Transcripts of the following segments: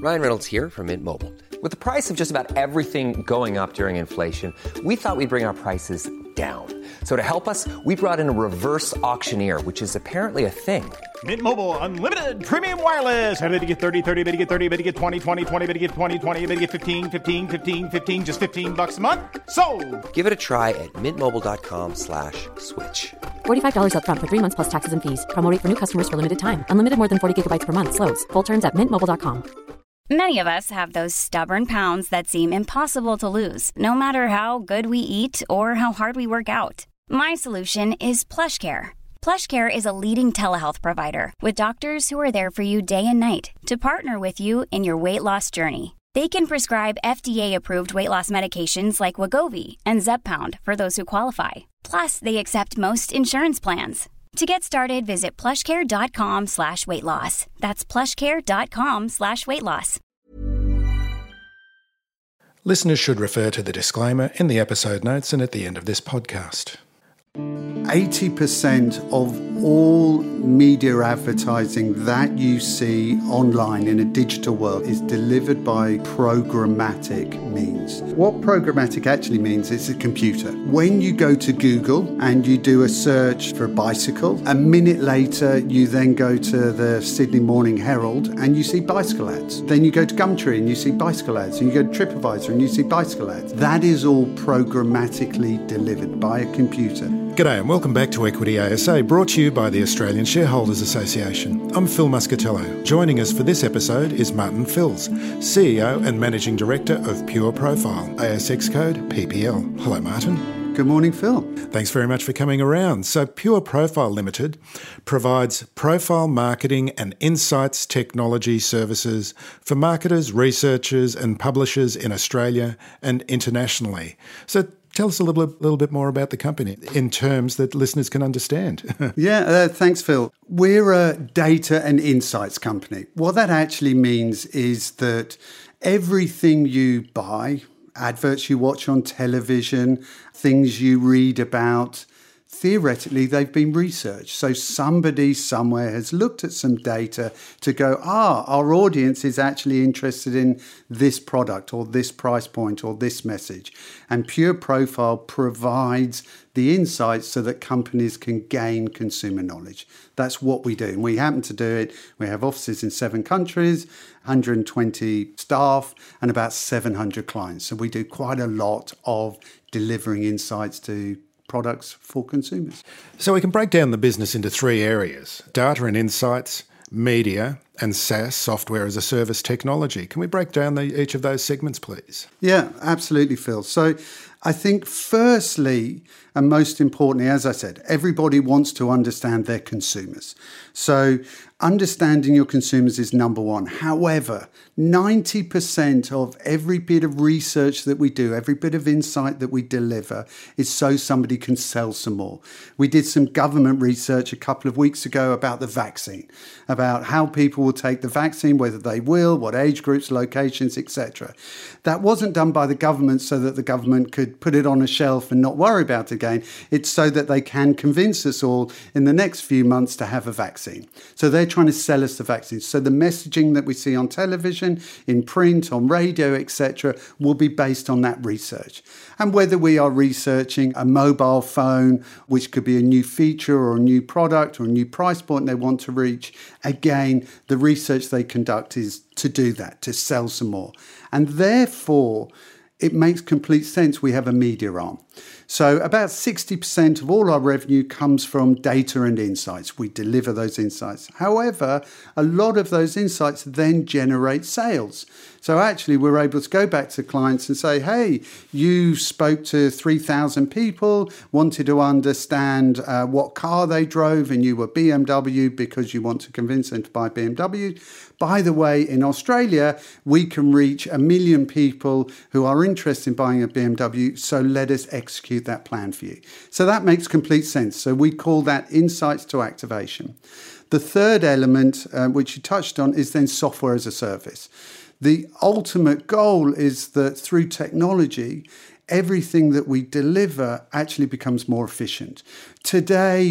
Ryan Reynolds here from Mint Mobile. With the price of just about everything going up during inflation, we thought we'd bring our prices down. So to help us, we brought in a reverse auctioneer, which is apparently a thing. Mint Mobile Unlimited Premium Wireless. How to get 30, 30, bit to get 30, bit to get 20, 20, 20, bit to get 20, 20, bit to get 15, 15, 15, 15, just $15 a month? Sold! Give it a try at mintmobile.com/switch. $45 up front for 3 months plus taxes and fees. Promo rate for new customers for limited time. Unlimited more than 40 gigabytes per month. Slows full terms at mintmobile.com. Many of us have those stubborn pounds that seem impossible to lose, no matter how good we eat or how hard we work out. My solution is PlushCare. PlushCare is a leading telehealth provider with doctors who are there for you day and night to partner with you in your weight loss journey. They can prescribe FDA-approved weight loss medications like Wegovy and Zepbound for those who qualify. Plus, they accept most insurance plans. To get started, visit plushcare.com/weightloss. That's plushcare.com/weightloss. Listeners should refer to the disclaimer in the episode notes and at the end of this podcast. 80% of all media advertising that you see online in a digital world is delivered by programmatic means. What programmatic actually means is a computer. When you go to Google and you do a search for a bicycle, a minute later you then go to the Sydney Morning Herald and you see bicycle ads. Then you go to Gumtree and you see bicycle ads, and you go to TripAdvisor and you see bicycle ads. That is all programmatically delivered by a computer. G'day and welcome back to Equity ASA, brought to you by the Australian Shareholders Association. I'm Phil Muscatello. Joining us for this episode is Martin Fills, CEO and Managing Director of Pure Profile, ASX code PPL. Hello, Martin. Good morning, Phil. Thanks very much for coming around. So Pure Profile Limited provides profile marketing and insights technology services for marketers, researchers and publishers in Australia and internationally. So tell us a little bit more about the company in terms that listeners can understand. Thanks, Phil. We're a data and insights company. What that actually means is that everything you buy, adverts you watch on television, things you read about, theoretically, they've been researched. So somebody somewhere has looked at some data to go, our audience is actually interested in this product or this price point or this message. And Pure Profile provides the insights so that companies can gain consumer knowledge. That's what we do. And we happen to do it. We have offices in 7 countries, 120 staff, and about 700 clients. So we do quite a lot of delivering insights to products for consumers. So we can break down the business into 3 areas: data and insights, media, and SaaS, software as a service technology. Can we break down each of those segments, please? Yeah, absolutely, Phil. So I think firstly, and most importantly, as I said, everybody wants to understand their consumers. So understanding your consumers is number one. However, 90% of every bit of research that we do, every bit of insight that we deliver is so somebody can sell some more. We did some government research a couple of weeks ago about the vaccine, about how people will take the vaccine, whether they will, what age groups, locations, etc. That wasn't done by the government so that the government could put it on a shelf and not worry about it again. It's so that they can convince us all in the next few months to have a vaccine. So they're trying to sell us the vaccine. So the messaging that we see on television, in print, on radio, etc., will be based on that research. And whether we are researching a mobile phone, which could be a new feature or a new product or a new price point they want to reach, again, the research they conduct is to do that, to sell some more. And therefore, it makes complete sense we have a media arm. So about 60% of all our revenue comes from data and insights. We deliver those insights. However, a lot of those insights then generate sales. So actually, we're able to go back to clients and say, hey, you spoke to 3,000 people, wanted to understand what car they drove, and you were BMW because you want to convince them to buy BMW. By the way, in Australia, we can reach 1 million people who are interested in buying a BMW, so let us execute that plan for you. So that makes complete sense. So we call that insights to activation. The third element, which you touched on, is then software as a service. The ultimate goal is that through technology, everything that we deliver actually becomes more efficient. Today,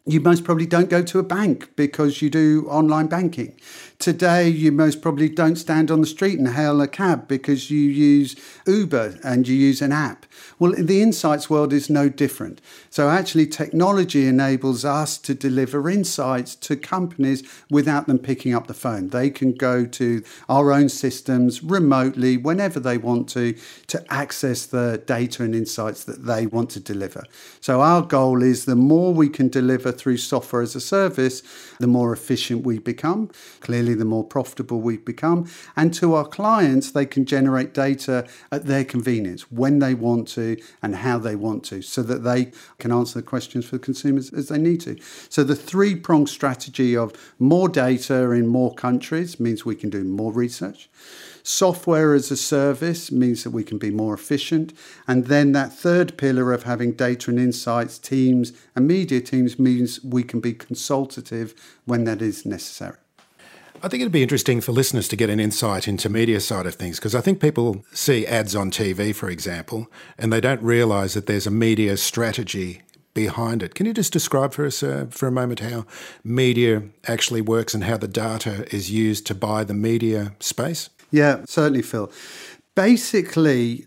You most probably don't go to a bank because you do online banking. Today, you most probably don't stand on the street and hail a cab because you use Uber and you use an app. Well, the insights world is no different. So actually, technology enables us to deliver insights to companies without them picking up the phone. They can go to our own systems remotely whenever they want to access the data and insights that they want to deliver. So our goal is the more we can deliver through software as a service, the more efficient we become. Clearly, the more profitable we become. And to our clients, they can generate data at their convenience, when they want to and how they want to, so that they can answer the questions for consumers as they need to. So the three-pronged strategy of more data in more countries means we can do more research. Software as a service means that we can be more efficient. And then that third pillar of having data and insights teams and media teams means we can be consultative when that is necessary. I think it'd be interesting for listeners to get an insight into media side of things, because I think people see ads on TV, for example, and they don't realise that there's a media strategy behind it. Can you just describe for us for a moment how media actually works and how the data is used to buy the media space? Yeah, certainly, Phil. Basically,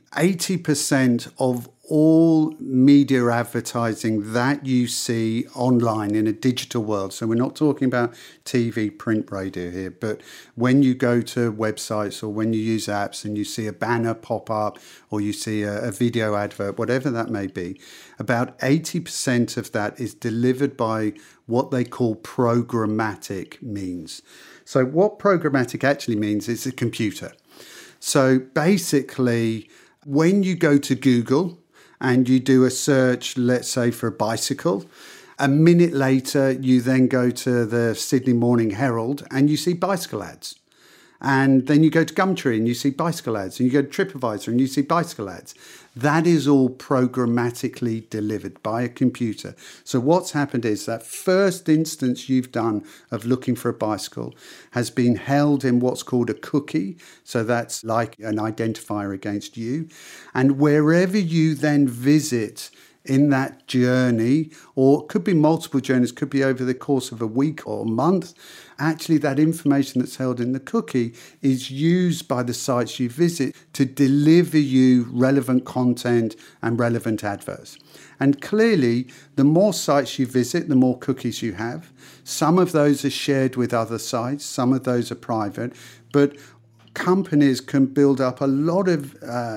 80% of all media advertising that you see online in a digital world, so we're not talking about TV, print, radio here, but when you go to websites or when you use apps and you see a banner pop up or you see a video advert, whatever that may be, about 80% of that is delivered by what they call programmatic means. So what programmatic actually means is a computer. So basically, when you go to Google and you do a search, let's say for a bicycle, a minute later, you then go to the Sydney Morning Herald and you see bicycle ads. And then you go to Gumtree and you see bicycle ads. And you go to TripAdvisor and you see bicycle ads. That is all programmatically delivered by a computer. So what's happened is that first instance you've done of looking for a bicycle has been held in what's called a cookie. So that's like an identifier against you. And wherever you then visit in that journey, or it could be multiple journeys, could be over the course of a week or a month, actually that information that's held in the cookie is used by the sites you visit to deliver you relevant content and relevant adverts. And clearly, the more sites you visit, the more cookies you have. Some of those are shared with other sites, some of those are private, but companies can build up a lot of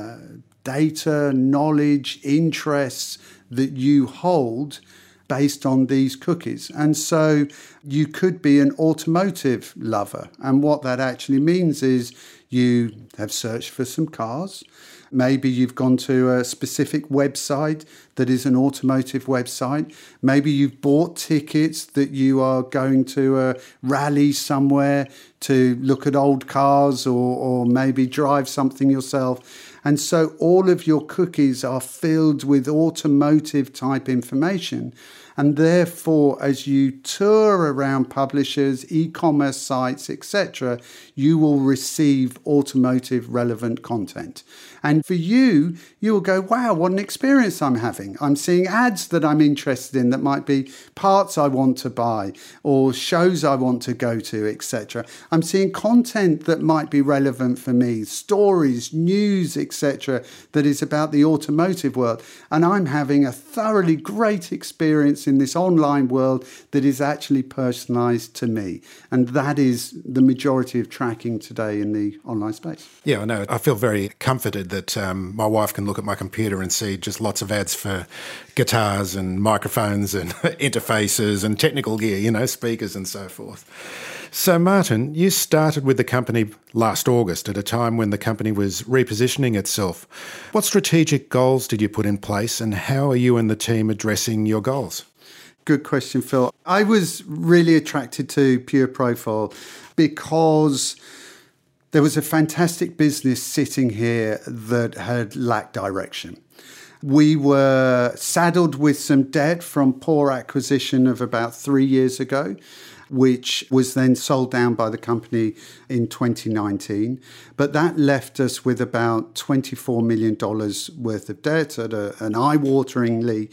data, knowledge, interests that you hold based on these cookies. And so you could be an automotive lover. And what that actually means is you have searched for some cars. Maybe you've gone to a specific website that is an automotive website. Maybe you've bought tickets that you are going to a rally somewhere to look at old cars or maybe drive something yourself. And so all of your cookies are filled with automotive type information. And therefore, as you tour around publishers, e-commerce sites, etc., you will receive automotive relevant content. And for you, you will go, wow, what an experience I'm having. I'm seeing ads that I'm interested in that might be parts I want to buy or shows I want to go to, etc. I'm seeing content that might be relevant for me, stories, news, etc., that is about the automotive world. And I'm having a thoroughly great experience in this online world that is actually personalized to me. And that is the majority of tracking today in the online space. Yeah, I know. I feel very comforted that my wife can look at my computer and see just lots of ads for guitars and microphones and interfaces and technical gear, you know, speakers and so forth. So, Martin, you started with the company last August at a time when the company was repositioning itself. What strategic goals did you put in place and how are you and the team addressing your goals? Good question, Phil. I was really attracted to Pure Profile because there was a fantastic business sitting here that had lacked direction. We were saddled with some debt from poor acquisition of about 3 years ago. which was then sold down by the company in 2019. But that left us with about $24 million worth of debt at an eye-wateringly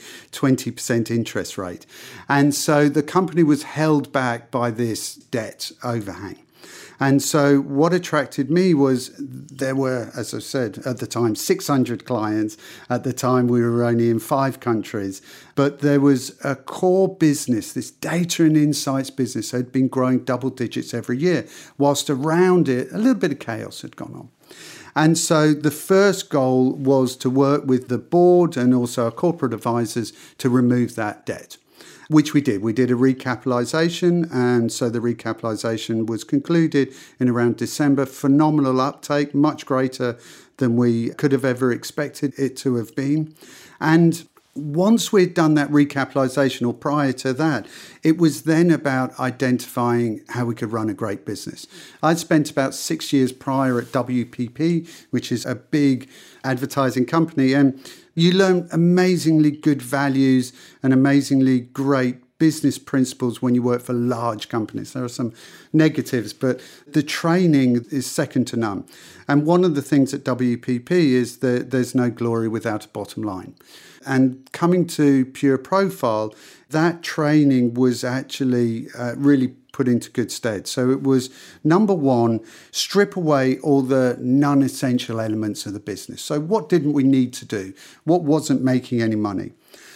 20% interest rate. And so the company was held back by this debt overhang. And so what attracted me was there were, as I said, at the time, 600 clients. At the time, we were only in 5 countries. But there was a core business, this data and insights business had been growing double digits every year, whilst around it, a little bit of chaos had gone on. And so the first goal was to work with the board and also our corporate advisors to remove that debt, which we did. We did a recapitalisation, and so the recapitalisation was concluded in around December. Phenomenal uptake, much greater than we could have ever expected it to have been. And once we'd done that recapitalisation, or prior to that, it was then about identifying how we could run a great business. I'd spent about 6 years prior at WPP, which is a big advertising company, and you learn amazingly good values and amazingly great business principles when you work for large companies. There are some negatives, but the training is second to none. And one of the things at WPP is that there's no glory without a bottom line. And coming to Pure Profile, that training was actually really put into good stead. So it was, number one, strip away all the non-essential elements of the business. So what didn't we need to do? What wasn't making any money?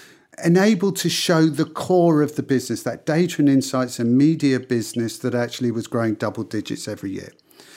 Enable to show the core of the business, that data and insights and media business that actually was growing double digits every year.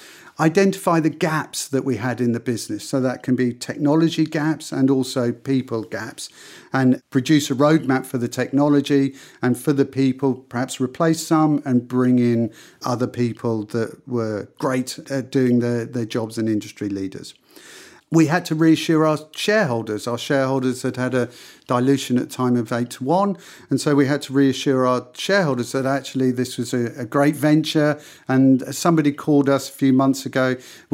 Identify the gaps that we had in the business. So that can be technology gaps and also people gaps, and produce a roadmap for the technology, and for the people, perhaps replace some and bring in other people that were great at doing their jobs and industry leaders. We had to reassure our shareholders. Our shareholders had a dilution at the time of 8-1. And so we had to reassure our shareholders that actually this was a great venture. And somebody called us a few months ago.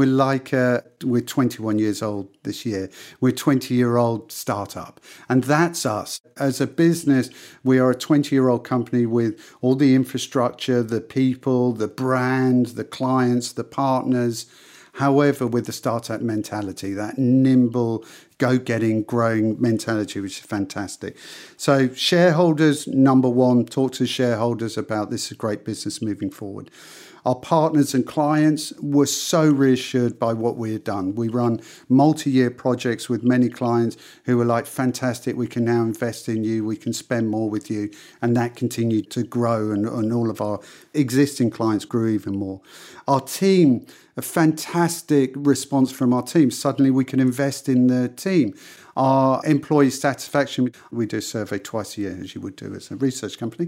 We're 21 years old this year. We're a 20-year-old startup. And that's us. As a business, we are a 20-year-old company with all the infrastructure, the people, the brand, the clients, the partners. However, with the startup mentality, that nimble, go-getting, growing mentality, which is fantastic. So shareholders, number one, talk to shareholders about this is a great business moving forward. Our partners and clients were so reassured by what we had done. We run multi-year projects with many clients who were like, fantastic, we can now invest in you, we can spend more with you. And that continued to grow, and all of our existing clients grew even more. Our team, a fantastic response from our team. Suddenly we can invest in the team. Our employee satisfaction, we do a survey twice a year, as you would do as a research company.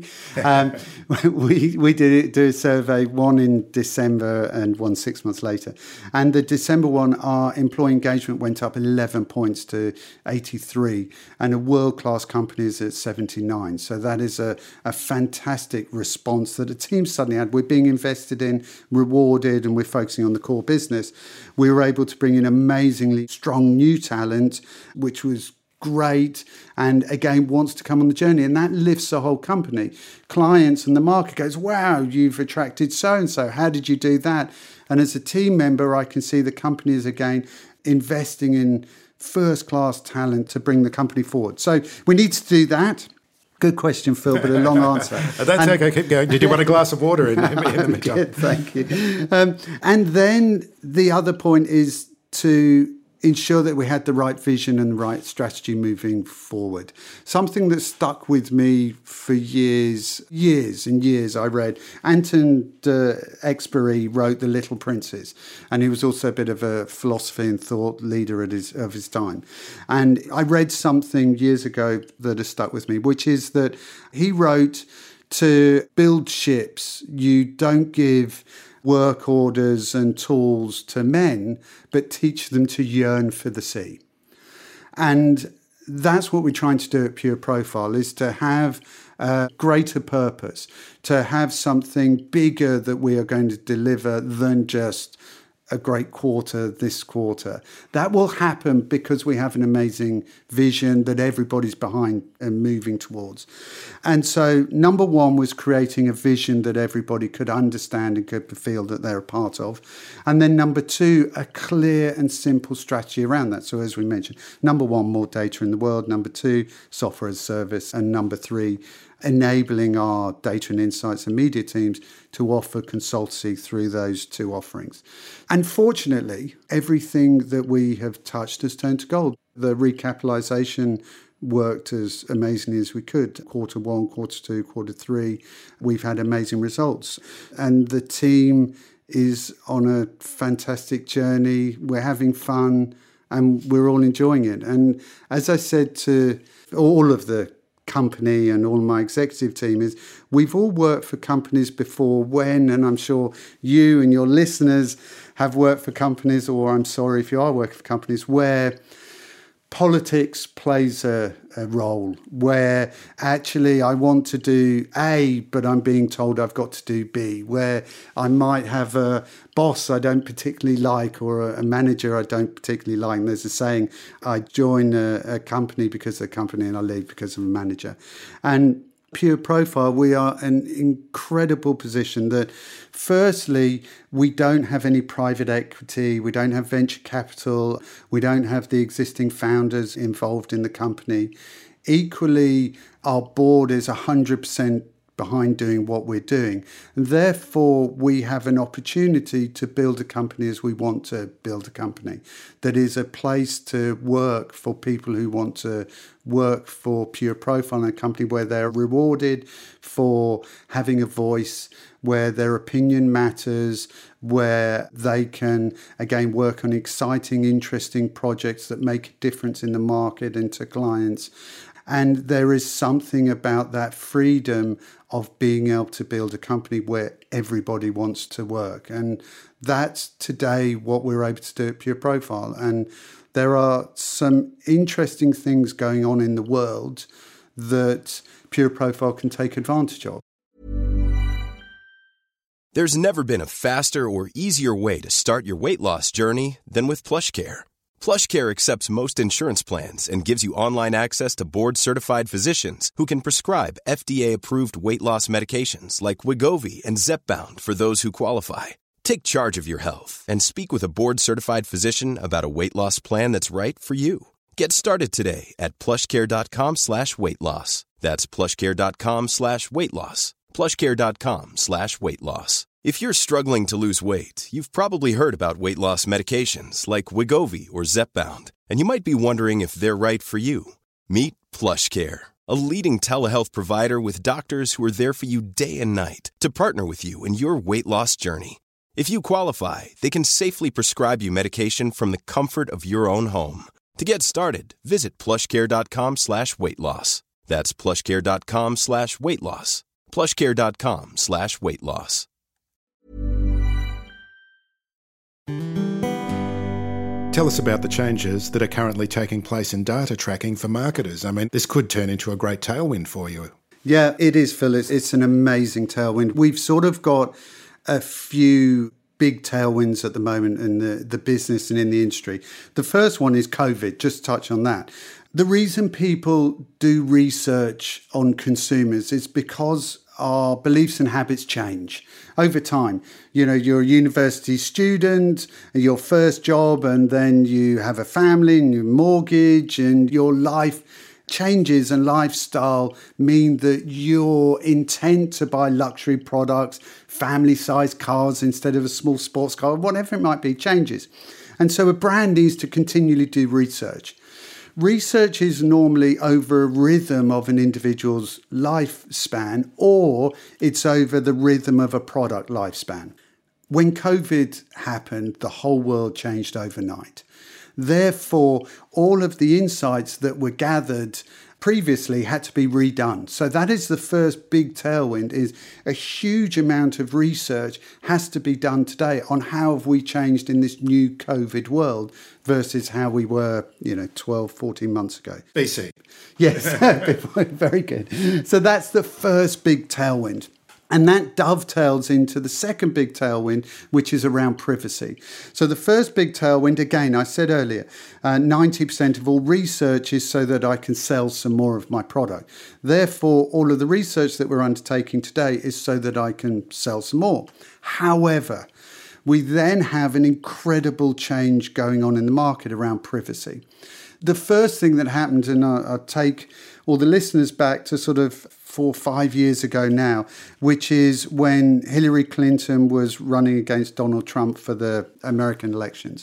We do a survey, one in December and one 6 months later. And the December one, our employee engagement went up 11 points to 83, and a world-class company is at 79. So that is a fantastic response that a team suddenly had. We're being invested in, rewarded, and we're focusing on the core business. We were able to bring in amazingly strong new talent, which was great, and again wants to come on the journey, and that lifts the whole company. Clients and the market goes, wow, you've attracted so-and-so, how did you do that? And as a team member, I can see the company is again investing in first-class talent to bring the company forward. So we need to do that. Good question, Phil, but a long answer. That's okay, keep going. Did you want a glass of water in the meantime? Good, thank you. And then the other point is to ensure that we had the right vision and the right strategy moving forward. Something that stuck with me for years and years, I read. Anton de Exupéry wrote The Little Princes, and he was also a bit of a philosophy and thought leader of his time. And I read something years ago that has stuck with me, which is that he wrote, to build ships, you don't give work orders and tools to men, but teach them to yearn for the sea. And that's what we're trying to do at Pure Profile, is to have a greater purpose, to have something bigger that we are going to deliver than just a great quarter this quarter. That will happen because we have an amazing vision that everybody's behind and moving towards. And so number one was creating a vision that everybody could understand and could feel that they're a part of. And then number two, a clear and simple strategy around that. So as we mentioned, number one, more data in the world. Number two, software as a service. And number three, enabling our data and insights and media teams to offer consultancy through those two offerings. And fortunately, everything that we have touched has turned to gold. The recapitalisation worked as amazingly as we could. Quarter one, quarter two, quarter three, we've had amazing results. And the team is on a fantastic journey. We're having fun and we're all enjoying it. And as I said to all of the company and all my executive team, is we've all worked for companies before and I'm sure you and your listeners have worked for companies, or I'm sorry if you are working for companies, where politics plays a role, where actually I want to do A, but I'm being told I've got to do B, where I might have a boss I don't particularly like or a manager I don't particularly like. And there's a saying, I join a company because of the company and I leave because of a manager. And Pure Profile, we are an incredible position that firstly, we don't have any private equity, we don't have venture capital, we don't have the existing founders involved in the company. Equally, our board is 100% behind doing what we're doing. And therefore, we have an opportunity to build a company as we want to build a company that is a place to work for people who want to work for Pure Profile, a company where they're rewarded for having a voice, where their opinion matters, where they can, again, work on exciting, interesting projects that make a difference in the market and to clients. And there is something about that freedom of being able to build a company where everybody wants to work. And that's today what we're able to do at Pure Profile. And there are some interesting things going on in the world that Pure Profile can take advantage of. There's never been a faster or easier way to start your weight loss journey than with PlushCare. PlushCare accepts most insurance plans and gives you online access to board-certified physicians who can prescribe FDA-approved weight loss medications like Wegovy and Zepbound for those who qualify. Take charge of your health and speak with a board-certified physician about a weight loss plan that's right for you. Get started today at plushcare.com/weight loss. That's plushcare.com/weight loss. plushcare.com/weight loss. If you're struggling to lose weight, you've probably heard about weight loss medications like Wegovy or Zepbound, and you might be wondering if they're right for you. Meet PlushCare, a leading telehealth provider with doctors who are there for you day and night to partner with you in your weight loss journey. If you qualify, they can safely prescribe you medication from the comfort of your own home. To get started, visit plushcare.com/weight loss. That's plushcare.com/weight loss. plushcare.com/weight loss. Tell us about the changes that are currently taking place in data tracking for marketers. I mean, this could turn into a great tailwind for you. Yeah, it is, Phil. It's an amazing tailwind. We've sort of got a few big tailwinds at the moment in the business and in the industry. The first one is COVID, just touch on that. The reason people do research on consumers is because our beliefs and habits change over time. You know, you're a university student, your first job, and then you have a family and your mortgage and your life changes and lifestyle mean that your intent to buy luxury products, family-sized cars instead of a small sports car, whatever it might be, changes. And so a brand needs to continually do research. Research is normally over a rhythm of an individual's lifespan, or it's over the rhythm of a product lifespan. When COVID happened, the whole world changed overnight. Therefore, all of the insights that were gathered previously had to be redone. So that is the first big tailwind, is a huge amount of research has to be done today on how have we changed in this new COVID world versus how we were, 12, 14 months ago. BC. Yes, very good. So that's the first big tailwind. And that dovetails into the second big tailwind, which is around privacy. So the first big tailwind, again, I said earlier, 90% of all research is so that I can sell some more of my product. Therefore, all of the research that we're undertaking today is so that I can sell some more. However, we then have an incredible change going on in the market around privacy. The first thing that happened, and I'll take all the listeners back to sort of 4 or 5 years ago now, which is when Hillary Clinton was running against Donald Trump for the American elections.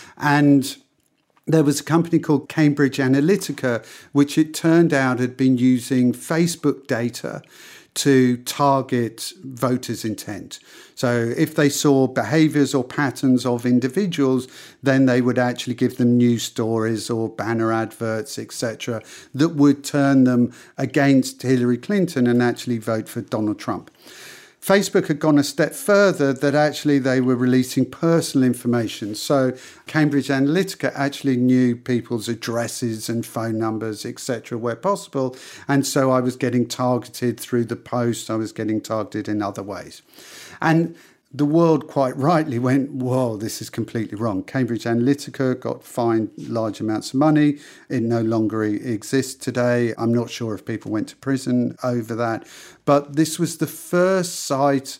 And there was a company called Cambridge Analytica, which it turned out had been using Facebook data to target voters' intent. So if they saw behaviours or patterns of individuals, then they would actually give them news stories or banner adverts, etc., that would turn them against Hillary Clinton and actually vote for Donald Trump. Facebook had gone a step further, that actually they were releasing personal information. So Cambridge Analytica actually knew people's addresses and phone numbers, etc., where possible. And so I was getting targeted through the post. I was getting targeted in other ways. And the world quite rightly went, whoa, this is completely wrong. Cambridge Analytica got fined large amounts of money. It no longer exists today. I'm not sure if people went to prison over that. But this was the first site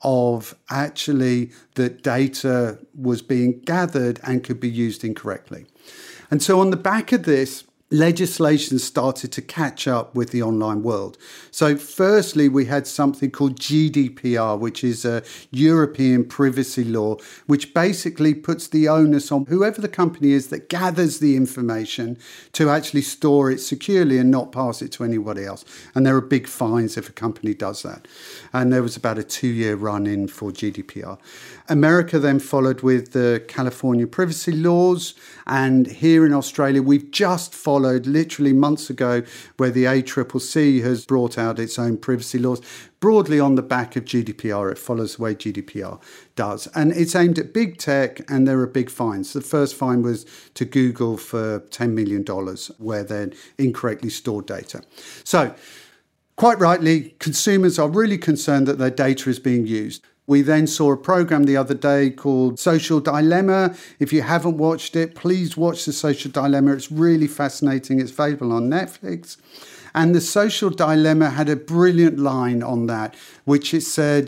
of actually that data was being gathered and could be used incorrectly. And so on the back of this, legislation started to catch up with the online world. So firstly, we had something called GDPR, which is a European privacy law, which basically puts the onus on whoever the company is that gathers the information to actually store it securely and not pass it to anybody else. And there are big fines if a company does that. And there was about a 2-year run-in for GDPR. America then followed with the California privacy laws. And here in Australia, we've just followed literally months ago where the ACCC has brought out its own privacy laws, broadly on the back of GDPR. It follows the way GDPR does. And it's aimed at big tech, and there are big fines. The first fine was to Google for $10 million, where they'd incorrectly stored data. So, quite rightly, consumers are really concerned that their data is being used. We then saw a program the other day called Social Dilemma. If you haven't watched it, please watch The Social Dilemma. It's really fascinating. It's available on Netflix. And The Social Dilemma had a brilliant line on that, which it said,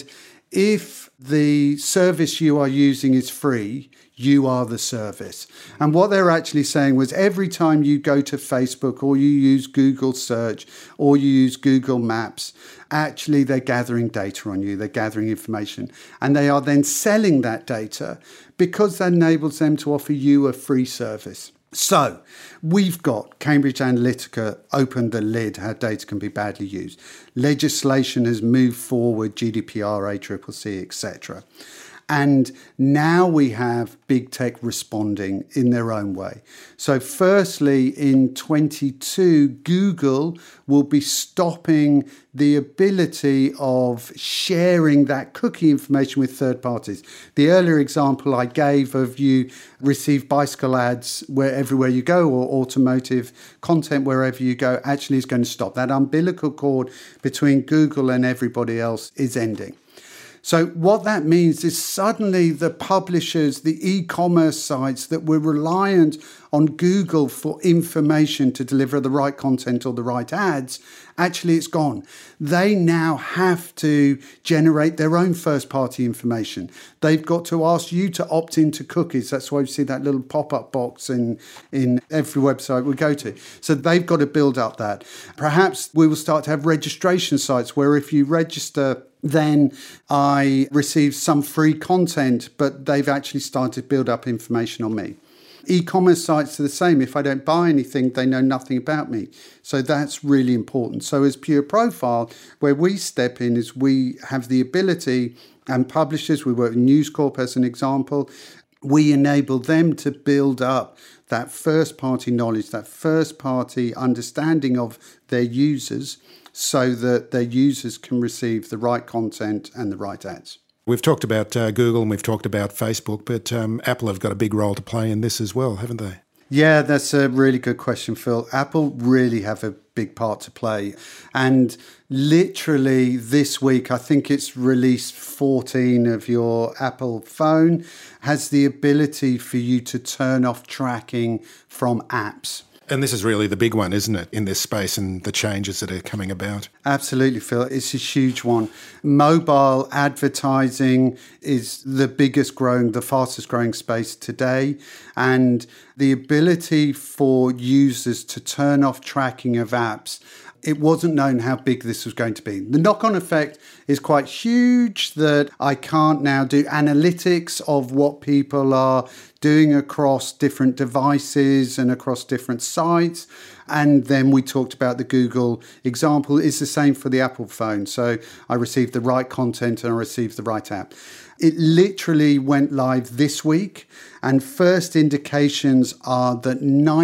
if the service you are using is free, you are the service. And what they're actually saying was every time you go to Facebook or you use Google Search or you use Google Maps, actually they're gathering data on you, they're gathering information, and they are then selling that data because that enables them to offer you a free service. So we've got Cambridge Analytica opened the lid how data can be badly used. Legislation has moved forward, GDPR, ACCC, etc. And now we have big tech responding in their own way. So firstly, in 2022, Google will be stopping the ability of sharing that cookie information with third parties. The earlier example I gave of you receive bicycle ads everywhere you go, or automotive content wherever you go, actually is going to stop. That umbilical cord between Google and everybody else is ending. So what that means is suddenly the publishers, the e-commerce sites that were reliant on Google for information to deliver the right content or the right ads, actually it's gone. They now have to generate their own first-party information. They've got to ask you to opt into cookies. That's why you see that little pop-up box in every website we go to. So they've got to build up that. Perhaps we will start to have registration sites where if you register, then I receive some free content, but they've actually started to build up information on me. E-commerce sites are the same. If I don't buy anything, they know nothing about me. So that's really important. So as Pure Profile, where we step in is we have the ability, and publishers, we work with News Corp as an example, we enable them to build up that first-party knowledge, that first-party understanding of their users, so that their users can receive the right content and the right ads. We've talked about Google and we've talked about Facebook, but Apple have got a big role to play in this as well, haven't they? Yeah, that's a really good question, Phil. Apple really have a big part to play. And literally this week, I think it's released 14 of your Apple phone, has the ability for you to turn off tracking from apps. And this is really the big one, isn't it, in this space and the changes that are coming about? Absolutely, Phil. It's a huge one. Mobile advertising is the fastest growing space today. And the ability for users to turn off tracking of apps, it wasn't known how big this was going to be. The knock-on effect is quite huge, that I can't now do analytics of what people are doing across different devices and across different sites. And then we talked about the Google example. It's the same for the Apple phone. So I received the right content and I received the right app. It literally went live this week, and first indications are that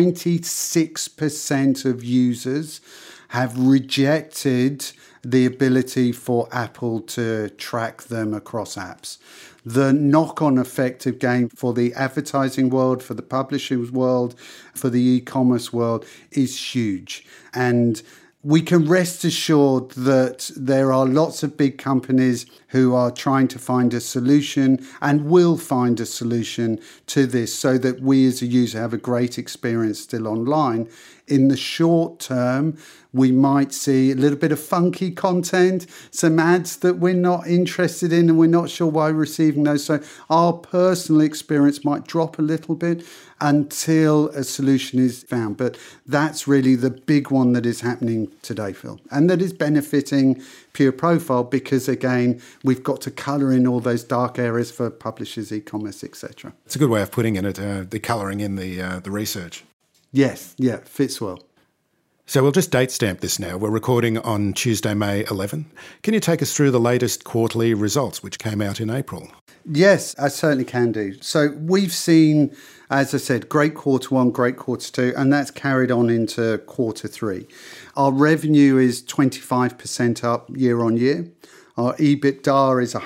96% of users have rejected the ability for Apple to track them across apps. The knock-on effect again for the advertising world, for the publishing world, for the e-commerce world is huge. And we can rest assured that there are lots of big companies who are trying to find a solution and will find a solution to this so that we as a user have a great experience still online. In the short term, we might see a little bit of funky content, some ads that we're not interested in and we're not sure why we're receiving those. So our personal experience might drop a little bit until a solution is found. But that's really the big one that is happening today, Phil, and that is benefiting Pure Profile because, again, we've got to colour in all those dark areas for publishers, e-commerce, etc. It's a good way of putting it, the colouring in the research. Yes, yeah, fits well. So we'll just date stamp this now. We're recording on Tuesday, May 11. Can you take us through the latest quarterly results, which came out in April? Yes, I certainly can do. So we've seen, as I said, great quarter one, great quarter two, and that's carried on into quarter three. Our revenue is 25% up year on year. Our EBITDA is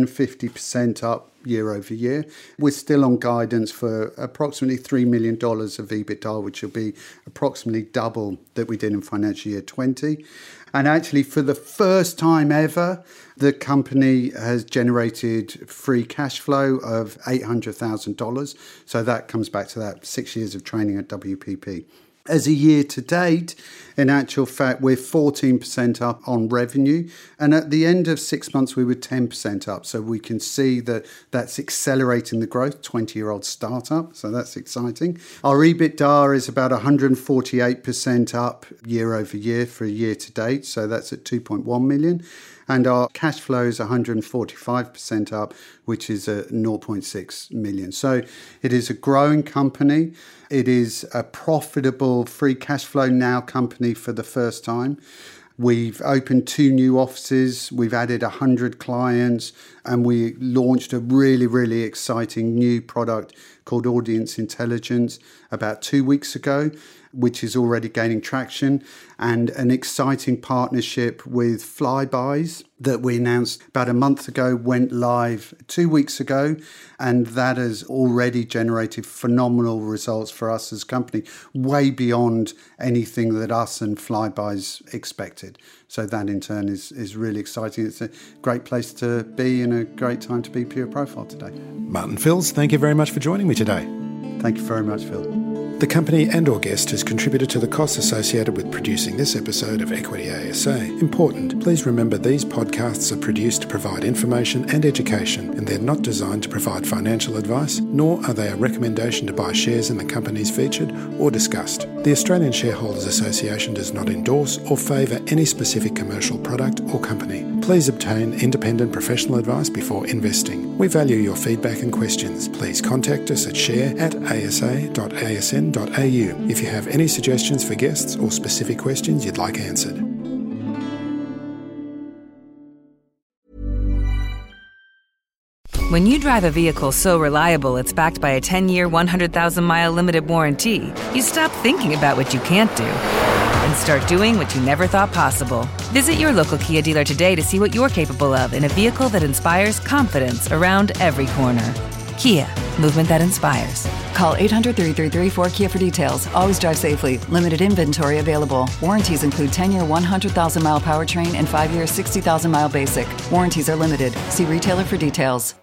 150% up year over year. We're still on guidance for approximately $3 million of EBITDA, which will be approximately double that we did in financial year 20. And actually, for the first time ever, the company has generated free cash flow of $800,000. So that comes back to that 6 years of training at WPP. As a year to date, in actual fact, we're 14% up on revenue. And at the end of 6 months, we were 10% up. So we can see that that's accelerating the growth, 20-year-old startup. So that's exciting. Our EBITDA is about 148% up year over year for a year to date. So that's at 2.1 million. And our cash flow is 145% up, which is at 0.6 million. So it is a growing company. It is a profitable free cash flow now company for the first time. We've opened 2 new offices. We've added 100 clients, and we launched a really, really exciting new product called Audience Intelligence about 2 weeks ago, which is already gaining traction, and an exciting partnership with Flybuys that we announced about a month ago went live 2 weeks ago, and that has already generated phenomenal results for us as a company, way beyond anything that us and Flybuys expected. So that in turn is really exciting. It's a great place to be and a great time to be Pure Profile today. Martin Fills, thank you very much for joining me today. Thank you very much, Phil. The company and or guest has contributed to the costs associated with producing this episode of Equity ASA. Important, please remember these podcasts are produced to provide information and education, and they're not designed to provide financial advice, nor are they a recommendation to buy shares in the companies featured or discussed. The Australian Shareholders Association does not endorse or favour any specific commercial product or company. Please obtain independent professional advice before investing. We value your feedback and questions. Please contact us at share@asa.asn.au if you have any suggestions for guests or specific questions you'd like answered. When you drive a vehicle so reliable it's backed by a 10-year, 100,000-mile limited warranty, you stop thinking about what you can't do and start doing what you never thought possible. Visit your local Kia dealer today to see what you're capable of in a vehicle that inspires confidence around every corner. Kia, movement that inspires. Call 800-333-4KIA for details. Always drive safely. Limited inventory available. Warranties include 10-year 100,000-mile powertrain and 5-year 60,000-mile basic. Warranties are limited. See retailer for details.